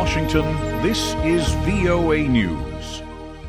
Washington, this is VOA News.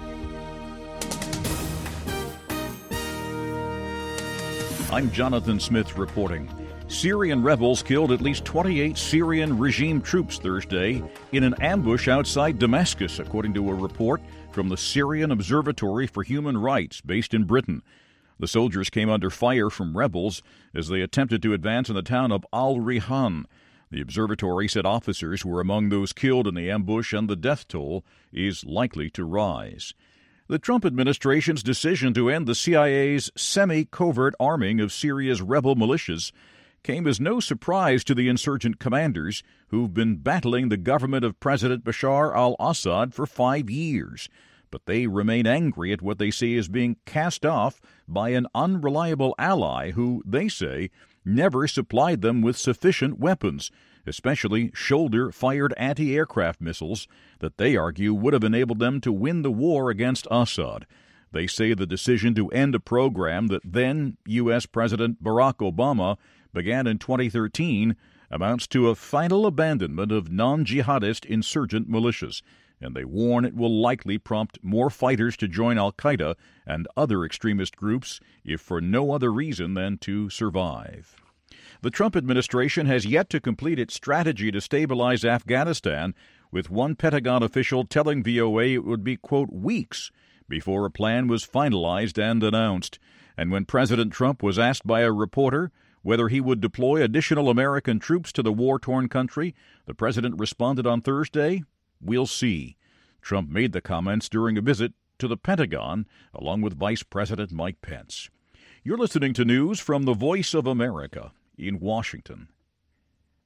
I'm Jonathan Smith reporting. Syrian rebels killed at least 28 Syrian regime troops Thursday in an ambush outside Damascus, according to a report from the Syrian Observatory for Human Rights based in Britain. The soldiers came under fire from rebels as they attempted to advance in the town of Al-Rihan. The observatory said officers were among those killed in the ambush and the death toll is likely to rise. The Trump administration's decision to end the CIA's semi-covert arming of Syria's rebel militias came as no surprise to the insurgent commanders who've been battling the government of President Bashar al-Assad for 5 years. But they remain angry at what they see as being cast off by an unreliable ally who, they say, never supplied them with sufficient weapons, especially shoulder-fired anti-aircraft missiles that they argue would have enabled them to win the war against Assad. They say the decision to end a program that then U.S. President Barack Obama began in 2013 amounts to a final abandonment of non-jihadist insurgent militias, and they warn it will likely prompt more fighters to join al-Qaeda and other extremist groups, if for no other reason than to survive. The Trump administration has yet to complete its strategy to stabilize Afghanistan, with one Pentagon official telling VOA it would be, quote, weeks before a plan was finalized and announced. And when President Trump was asked by a reporter whether he would deploy additional American troops to the war-torn country, the president responded on Thursday, "We'll see." Trump made the comments during a visit to the Pentagon, along with Vice President Mike Pence. You're listening to news from the Voice of America in Washington.